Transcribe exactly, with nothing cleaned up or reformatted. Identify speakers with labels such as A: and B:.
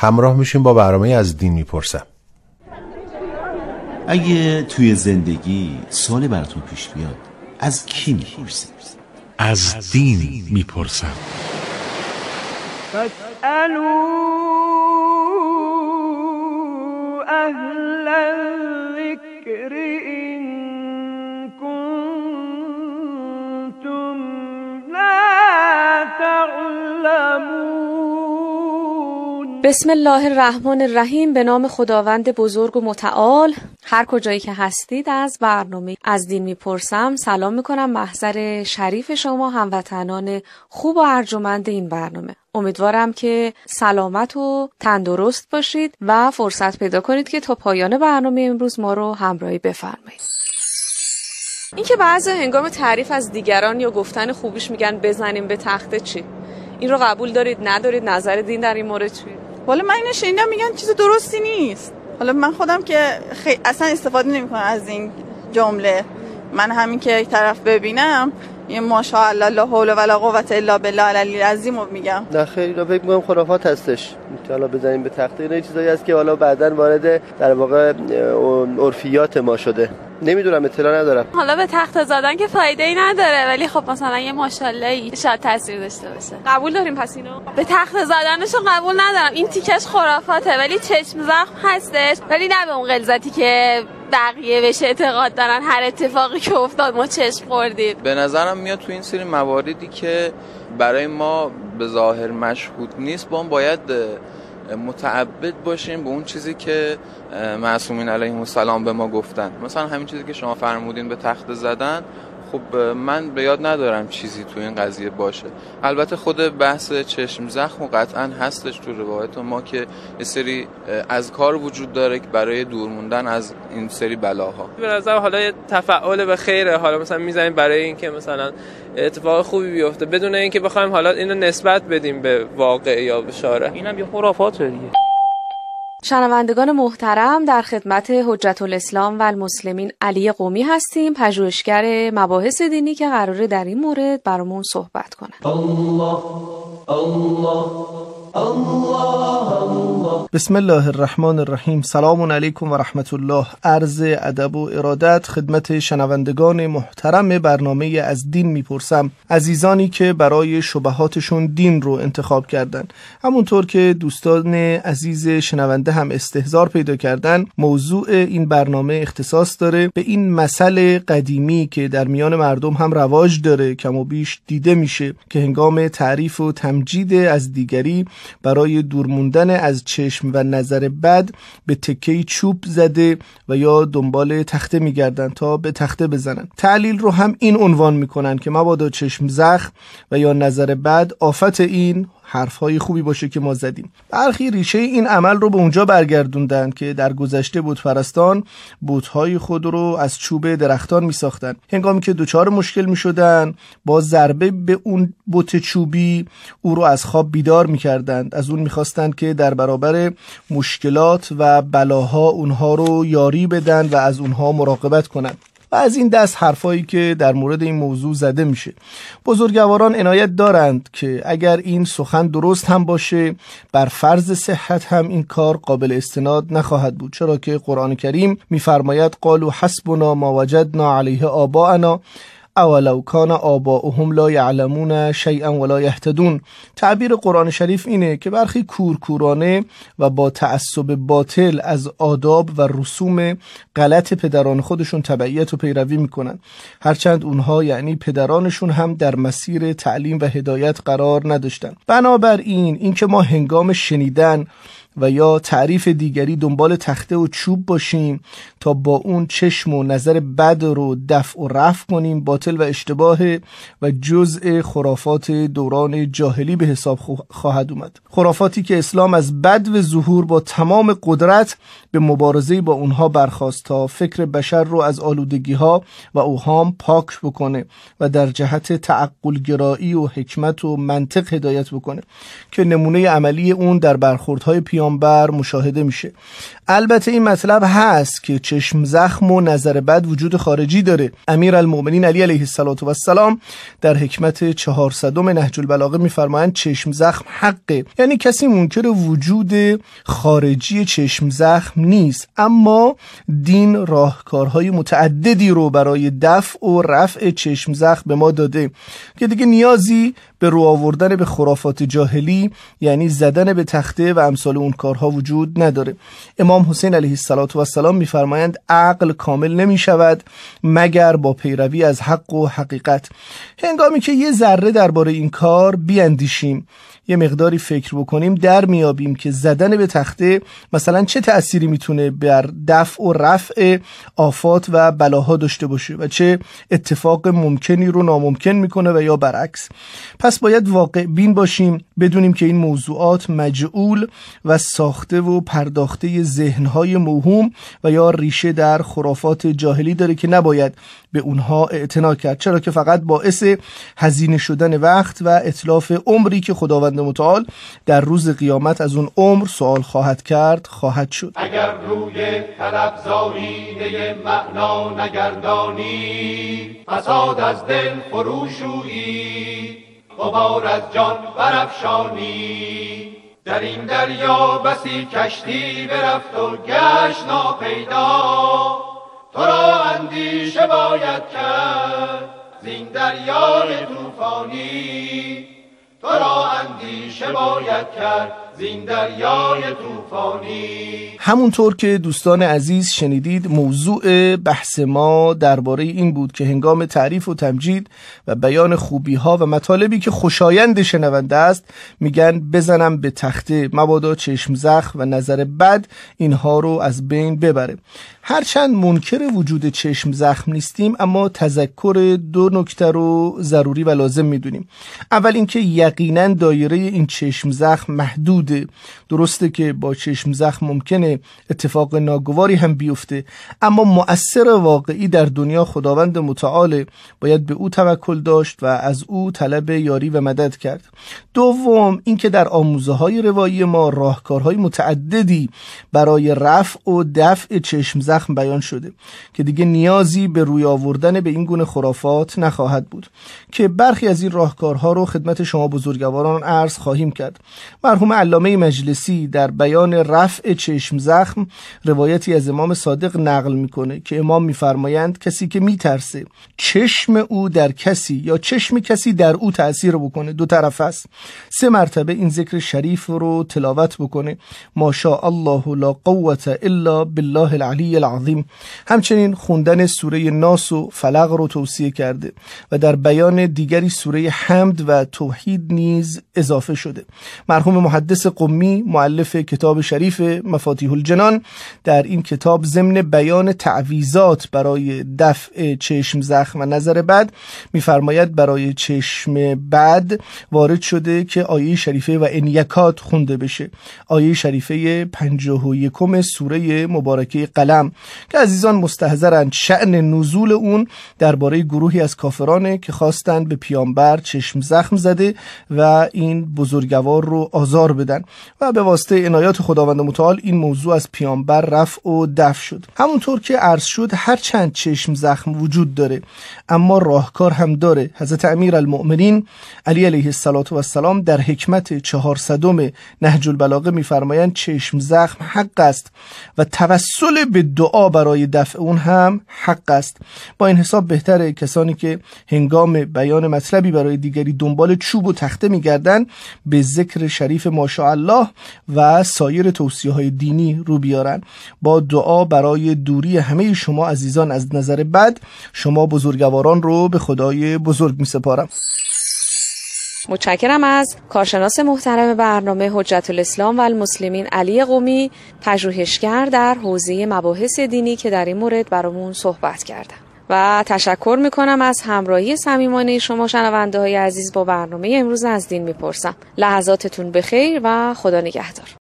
A: همراه میشیم با برنامه از دین میپرسم.
B: اگه توی زندگی سوالی براتون پیش بیاد، از کی میپرسید؟
C: از دین میپرسم.
D: فاسألوا اهل الذکر ان کنتم لا تعلمون.
E: بسم الله الرحمن الرحیم. به نام خداوند بزرگ و متعال. هر کجایی که هستید از برنامه از دین میپرسم سلام میکنم. محضر شریف شما هموطنان خوب و ارجمند این برنامه. امیدوارم که سلامت و تندرست باشید و فرصت پیدا کنید که تا پایان برنامه امروز ما رو همراهی بفرمایید. این که بعضی هنگام تعریف از دیگران یا گفتن خوبیش میگن بزنیم به تخته، چی؟ این رو قبول دارید ندارید؟ نظر دین در این مورد چیه؟
F: والا من اینو شنیدم میگن چیز درستی نیست. حالا من خودم که خی... اصلا استفاده نمیکنم از این جمله. من همین که یک طرف ببینم یه ماشاءالله لا حول ولا قوت الا بالله العلی العظیم رو میگم.
G: نه خیلی، رو فکر می‌کنم خرافات هستش. حالا بزنیم به تخته، اینا چیزایی هست که حالا بعداً وارد در واقع عرفیات ما شده. نمیدونم، اطلاع ندارم.
H: حالا به تخته زدن که فایده ای نداره، ولی خب مثلا یه ماشاءالله شاید تاثیر داشته باشه.
E: قبول داریم پس اینو؟
H: به تخته زدنشو قبول ندارم. این تیکش خرافاته، ولی چشم زخم هستش، ولی نه به اون غلظتی که بقیه بهش اعتقاد دارن. هر اتفاقی که افتاد ما چشم خوردیم.
I: به نظرم میاد تو این سری مواردی که برای ما به ظاهر مشهود نیست، با اون باید متعبد باشیم به اون چیزی که معصومین علیهم السلام به ما گفتن. مثلا همین چیزی که شما فرمودین به تخته زدن، خب من به یاد ندارم چیزی تو این قضیه باشه. البته خود بحث چشم زخم قطعا هستش تو روایت ما که یه سری اذکار وجود داره که برای دور موندن از این سری بلاها.
J: به نظر حالا یه تفعال به خیره، حالا مثلا میزنیم برای اینکه مثلا اتفاق خوبی بیفته بدون اینکه بخوایم حالا اینو نسبت بدیم به واقع یا به شارع.
K: اینم یه خرافاته دیگه.
E: شنوندگان محترم، در خدمت حجت الاسلام و المسلمین علی قمی هستیم، پژوهشگر مباحث دینی که قراره در این مورد برامون صحبت کنه.
L: الله الله الله الله.
M: بسم الله الرحمن الرحیم. سلام علیکم و رحمت الله. عرض ادب و ارادت خدمت شنوندگان محترم برنامه از دین میپرسم، عزیزانی که برای شبهاتشون دین رو انتخاب کردن. همونطور که دوستان عزیز شنونده هم استحضار پیدا کردن، موضوع این برنامه اختصاص داره به این مسئله قدیمی که در میان مردم هم رواج داره، کم و بیش دیده میشه، که هنگام تعریف و تمجید از دیگری برای دور موندن از چشم و نظر بد به تکه‌ای چوب زده و یا دنبال تخته میگردن تا به تخته بزنن. تعلیل رو هم این عنوان میکنن که مبادا چشم زخم و یا نظر بد آفت این حرفهای خوبی باشه که ما زدیم. برخی ریشه این عمل رو به اونجا برگردوندن که در گذشته بتپرستان بت‌های خود رو از چوب درختان می ساختن. هنگامی که دچار مشکل می شدن، با ضربه به اون بت چوبی او رو از خواب بیدار می کردند. از اون می خواستند که در برابر مشکلات و بلاها اونها رو یاری بدن و از اونها مراقبت کنند. و از این دست حرفایی که در مورد این موضوع زده میشه. بزرگواران عنایت دارند که اگر این سخن درست هم باشه، بر فرض صحت هم این کار قابل استناد نخواهد بود، چرا که قرآن کریم میفرماید قالوا حسبنا ما وجدنا علیه آباءنا اولو کان آباؤهم لا یعلمون شیئا ولا یهتدون. تعبیر قرآن شریف اینه که برخی کورکورانه و با تعصب باطل از آداب و رسوم غلط پدران خودشون تبعیت و پیروی میکنن، هرچند اونها یعنی پدرانشون هم در مسیر تعلیم و هدایت قرار نداشتن. بنابراین این که ما هنگام شنیدن و یا تعریف دیگری دنبال تخته و چوب باشیم تا با اون چشم و نظر بد رو دفع و رفع کنیم، باطل و اشتباه و جزء خرافات دوران جاهلی به حساب خواهد اومد. خرافاتی که اسلام از بد و ظهور با تمام قدرت به مبارزه با اونها برخاست تا فکر بشر رو از آلودگی ها و اوهام پاک بکنه و در جهت تعقل گرایی و حکمت و منطق هدایت بکنه که نمونه عملی اون در برخوردهای پیامبر پیامبر مشاهده میشه. البته این مطلب هست که چشم زخم و نظر بد وجود خارجی داره. امیرالمؤمنین علی علیه السلام در حکمت چهارصدم نهج البلاغه میفرمایند چشم زخم حقه، یعنی کسی منکر وجود خارجی چشم زخم نیست، اما دین راهکارهای متعددی رو برای دفع و رفع چشم زخم به ما داده که دیگه نیازی به رو آوردن به خرافات جاهلی یعنی زدن به تخته و امثال اون کارها وجود نداره. امام حسین علیه السلام میفرمایند عقل کامل نمی شود مگر با پیروی از حق و حقیقت. هنگامی که یه ذره درباره این کار بیاندیشیم، یه مقداری فکر بکنیم، در میابیم که زدن به تخته مثلا چه تأثیری میتونه بر دفع و رفع آفات و بلاها داشته باشه و چه اتفاق ممکنی رو ناممکن میکنه و یا برعکس. پس باید واقع بین باشیم، بدونیم که این موضوعات مجعول و ساخته و پرداخته ذهنهای موهوم و یا ریشه در خرافات جاهلی داره که نباید به اونها اعتنا کرد، چرا که فقط باعث هزینه شدن وقت و اتلاف عمری که خداوند متعال در روز قیامت از اون عمر سوال خواهد کرد خواهد شد.
K: اگر روی طلب زاییده معنا نگردانی، فساد از دل فروشویی، غبار از جان برافشانی. در این دریا بسی کشتی برفت و گشت ناپیدا، تو را اندیشه باید کرد زین دریای طوفانی، تو را اندیشه باید کرد زین دریای طوفانی.
M: همونطور که دوستان عزیز شنیدید، موضوع بحث ما درباره این بود که هنگام تعریف و تمجید و بیان خوبی ها و مطالبی که خوشایند شنونده است میگن بزنم به تخته مبادا چشم زخم و نظر بد اینها رو از بین ببره. هرچند منکر وجود چشم زخم نیستیم، اما تذکر دو نکته رو ضروری و لازم میدونیم. اول اینکه یقینا دایره این چشم زخم محدوده. درسته که با چشم زخم ممکنه اتفاق ناگواری هم بیفته، اما مؤثر واقعی در دنیا خداوند متعال، باید به او توکل داشت و از او طلب یاری و مدد کرد. دوم اینکه در آموزه های روایی ما راهکارهای متعددی برای رفع و دفع چشم زخم بیان شده که دیگه نیازی به روی آوردن به این گونه خرافات نخواهد بود، که برخی از این راهکارها رو خدمت شما بزرگواران عرض خواهیم کرد. مرحوم علامه مجلسی در بیان رفع چشم زخم روایتی از امام صادق نقل میکنه که امام میفرمایند کسی که میترسه چشم او در کسی یا چشم کسی در او تأثیر بکنه، دو طرف است، سه مرتبه این ذکر شریف رو تلاوت بکنه، ماشاء الله لا قوة الا بالله العلی العظیم. همچنین خوندن سوره ناس و فلق رو توصیه کرده و در بیان دیگری سوره حمد و توحید نیز اضافه شده. مرحوم محدث قمی مؤلف کتاب شریف مفاتیح الجنان در این کتاب ضمن بیان تعویذات برای دفع چشم زخم و نظر بد میفرماید برای چشم بد وارد شده که آیه شریفه و انیکات خونده بشه، آیه شریفه پنجاه و یکم سوره مبارکه قلم، که عزیزان مستحضرند شأن نزول اون درباره گروهی از کافرانه که خواستند به پیامبر چشم زخم زده و این بزرگوار رو آزار بدن و به واسطه عنایات خداوند متعال این موضوع از پیامبر رفع و دفع شد. همونطور که عرض شد هر چند چشم زخم وجود داره اما راهکار هم داره. حضرت امیرالمؤمنین علی علیه السلام در حکمت چهارصدم نهج البلاغه میفرمایند چشم زخم حق است و توسل به دعا برای دفع اون هم حق است. با این حساب بهتره کسانی که هنگام بیان مطلبی برای دیگری دنبال چوب و تخته میگردن به ذکر شریف ماشاءالله و سایر توصیه های دینی رو بیارن. با دعا برای دوری همه شما عزیزان از نظر بد، شما بزرگواران رو به خدای بزرگ می سپارم.
E: متشکرم از کارشناس محترم برنامه حجت الاسلام و المسلمین علی قمی، پژوهشگر در حوزه مباحث دینی که در این مورد برامون صحبت کردن. و تشکر میکنم از همراهی صمیمانه شما شنونده های عزیز با برنامه امروز از دین میپرسم. لحظاتتون بخیر و خدا نگهدار.